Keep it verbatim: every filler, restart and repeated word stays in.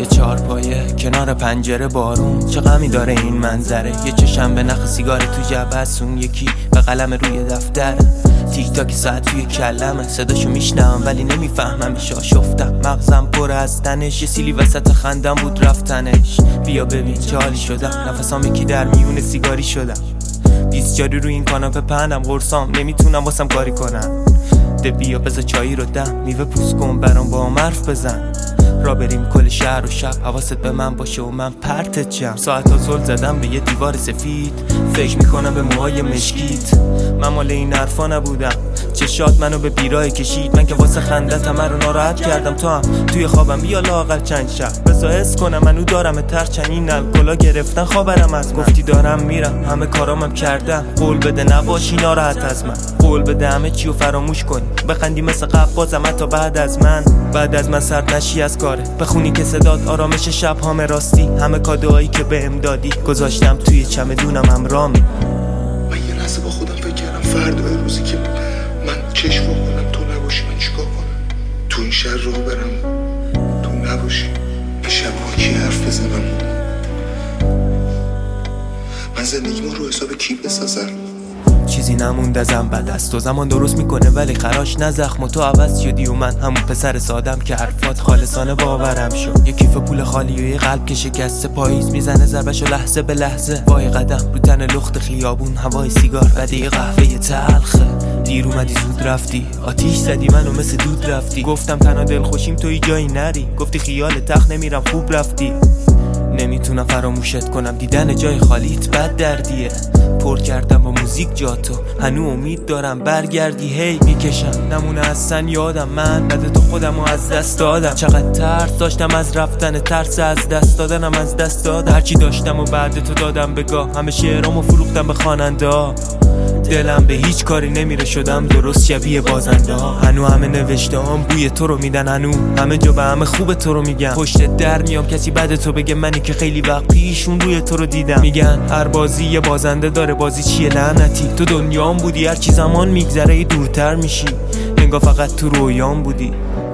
یه چهارپایه کنار پنجره بارون، چه غمی داره این منظره. یه چشم به نخ سیگار تو جعبه است، اون یکی به قلم روی دفتر. تیک تاک ساعت توی کلمه، صداشو میشنم ولی نمیفهمم. شافتم مغزم پر از تنش، یه سیلی وسط خندم بود رفتنش. بیا ببین چه حالی شدم، نفسام یکی در میون سیگاری شدم. بیست جاری روی این کاناپه پهنم، قرصام نمیتونم واسم کاری کنم. ده بیا بذار چایی رو دم، میوه پوست کن برام با هم حرف بزن. را بریم کل شهر و شب، حواست به من باشه و من پرتت جم. ساعت ها زل زدم به یه دیوار سفید، فکر میکنم به موهای مشکیت. من مال این حرفا نبودم، چشات منو به بیراه کشید. من که واسه خندت همه رو ناراحت کردم، تو هم توی خوابم بیا لااقل چند شب بذار حس کنم منو دارم ترچن. این الکلا گرفتن خبرم از من، گفتی دارم میرم همه کارامم کردم. قول بده نباشی ناراحت از من، قول بده همه چی رو فراموش کنی، بخندی مثل قبل بازم حتی بعد از من. بعد از من سرد نشی از کاره، بخونی که صدات آرامش شب هام راستی. همه کادوهایی که بهم دادی گذاشتم توی چمدونم همراه. من یه لحظه با خودم فکر کردم فردا روزی که من چشم کنم تو نباشی من چیکار کنم؟ تو این شهر راه برم تو نباشی، این شب‌ها کی حرف بزنم؟ من زندگیمو رو حساب کی بسازم؟ چیزی نموند ازم بعد از تو، زمان درست میکنه ولی خراش نه زخم. و تو عوض شدی و من همون پسر سادم که حرفات خالصانه باورم شد. یه کیف پول خالی و یه قلب که شکسته، پاییز میزنه ضربشو لحظه به لحظه. وای قدم رو تن لخت خیابون، هوای سیگار بدی قهوه تلخه. دیر اومدی زود رفتی، آتیش زدی منو مثل دود رفتی. گفتم تنها دل خوشیم توی جایی نری، گفتی خیال تخت نمیرم خوب رفتی. نمیتونم فراموشت کنم، دیدن جای خالیت بد دردیه. پر کردم با موزیک جاتو، هنو امید دارم برگردی. هی میکشم نمونه اصلا یادم، من بعد تو خودمو از دست دادم. چقدر ترس داشتم از رفتن، ترس از دست دادنم از دست دادم. هرچی داشتم و بعد تو دادم بگاه، همه شعرامو فروختم به خواننده ها. دلم به هیچ کاری نمیره، شدم درست شبیه بازنده ها. هنو همه نوشته هم بوی تو رو میدن، هنو همه جا به همه خوب تو رو میگن. پشت در میام کسی بعد تو بگه منی که خیلی وقت پیشون روی تو رو دیدم. میگن هر بازی یه بازنده داره، بازی چیه لعنتی؟ تو دنیام بودی، هر چی زمان میگذره دورتر میشی، انگار فقط تو رویام بودی.